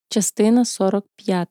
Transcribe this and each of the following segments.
Частина 45.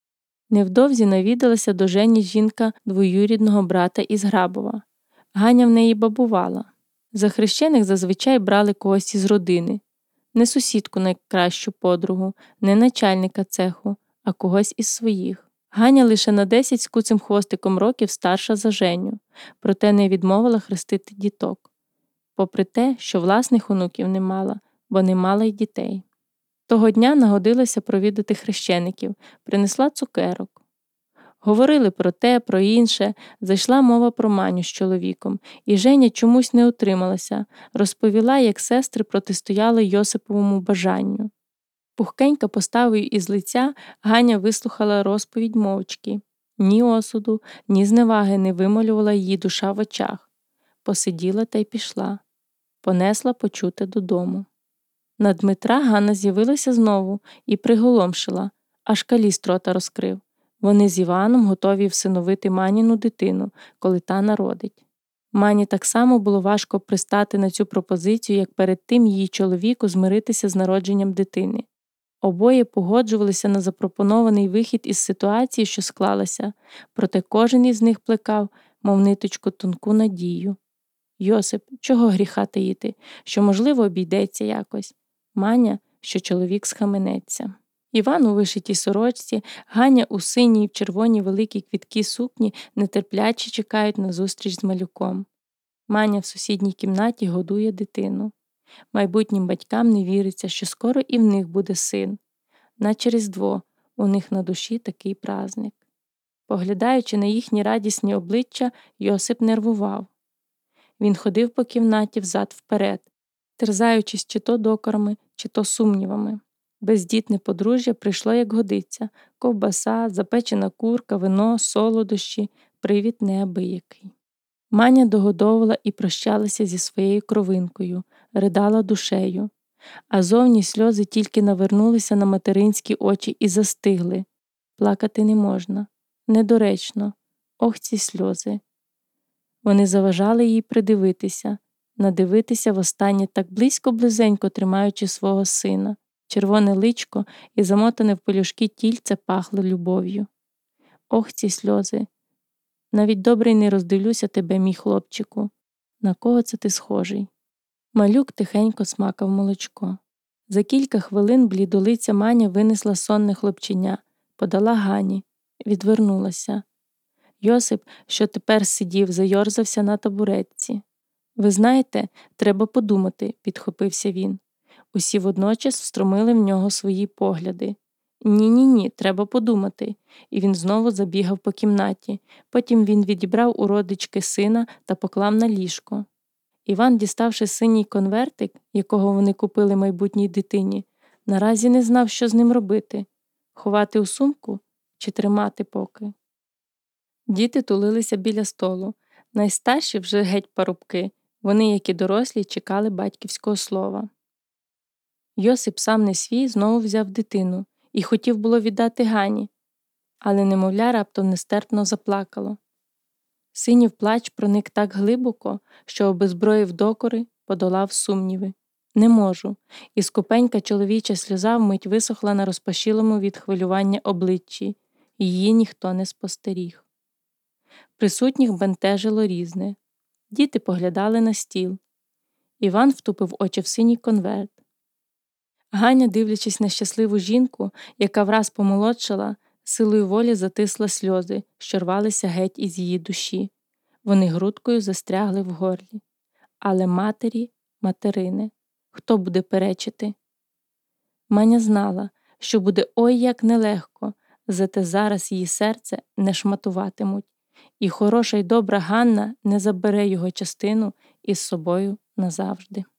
Невдовзі навідалася до Жені жінка двоюрідного брата із Грабова. Ганя в неї бабувала. За хрещених зазвичай брали когось із родини. Не сусідку найкращу подругу, не начальника цеху, а когось із своїх. Ганя лише на 10 з куцим хвостиком років старша за Женю, проте не відмовила хрестити діток. Попри те, що власних онуків не мала, бо не мала й дітей. Того дня нагодилася провідати хрещеників, принесла цукерок. Говорили про те, про інше, зайшла мова про Маню з чоловіком, і Женя чомусь не утрималася, розповіла, як сестри протистояли Йосиповому бажанню. Пухкенька поставою із лиця Ганя вислухала розповідь мовчки. Ні осуду, ні зневаги не вималювала її душа в очах. Посиділа та й пішла. Понесла почуте додому. На Дмитра Ганна з'явилася знову і приголомшила, аж каліст рота розкрив. Вони з Іваном готові всиновити Маніну дитину, коли та народить. Мані так само було важко пристати на цю пропозицію, як перед тим її чоловіку змиритися з народженням дитини. Обоє погоджувалися на запропонований вихід із ситуації, що склалася, проте кожен із них плекав, мов ниточку, тонку надію. Йосип, чого гріха таїти, що, можливо, обійдеться якось. Маня, що чоловік схаменеться. Іван у вишитій сорочці, Ганя у синій в червоній великій квіткій сукні нетерпляче чекають на зустріч з малюком. Маня в сусідній кімнаті годує дитину. Майбутнім батькам не віриться, що скоро і в них буде син. Наче Різдво, у них на душі такий праздник. Поглядаючи на їхні радісні обличчя, Йосип нервував. Він ходив по кімнаті взад-вперед, терзаючись чи то докорами, чи то сумнівами. Бездітне подружжя прийшло як годиться. Ковбаса, запечена курка, вино, солодощі, привід неабиякий. Маня догодовувала і прощалася зі своєю кровинкою, ридала душею. А зовні сльози тільки навернулися на материнські очі і застигли. Плакати не можна. Недоречно. Ох, ці сльози. Вони заважали їй придивитися, надивитися востаннє так близько-близенько тримаючи свого сина. Червоне личко і замотане в пелюшки тільце пахло любов'ю. Ох, ці сльози. Навіть добре й не роздивлюся тебе, мій хлопчику. На кого це ти схожий? Малюк тихенько смакав молочко. За кілька хвилин блідолиця Маня винесла сонне хлопченя, подала Гані, відвернулася. Йосип, що тепер сидів, зайорзався на табуретці. «Ви знаєте, треба подумати», – підхопився він. Усі водночас встромили в нього свої погляди. «Ні, треба подумати». І він знову забігав по кімнаті. Потім він відібрав у родички сина та поклав на ліжко. Іван, діставши синій конвертик, якого вони купили майбутній дитині, наразі не знав, що з ним робити – ховати у сумку чи тримати поки. Діти тулилися біля столу. Найстарші вже геть парубки. Вони, як і дорослі, чекали батьківського слова. Йосип, сам не свій, знову взяв дитину і хотів було віддати Гані, але немовля раптом нестерпно заплакало. Синів плач проник так глибоко, що обезброїв докори, подолав сумніви. «Не можу», і скупенька чоловіча сльоза вмить висохла на розпашілому від хвилювання обличчі. Її ніхто не спостеріг. Присутніх бентежило різне. Діти поглядали на стіл. Іван втупив очі в синій конверт. Ганя, дивлячись на щасливу жінку, яка враз помолодшала, силою волі затисла сльози, що рвалися геть із її душі. Вони грудкою застрягли в горлі. Але матері – материне. Хто буде перечити? Маня знала, що буде ой як нелегко, зате зараз її серце не шматуватимуть. І хороша й добра Ганна не забере його частину із собою назавжди.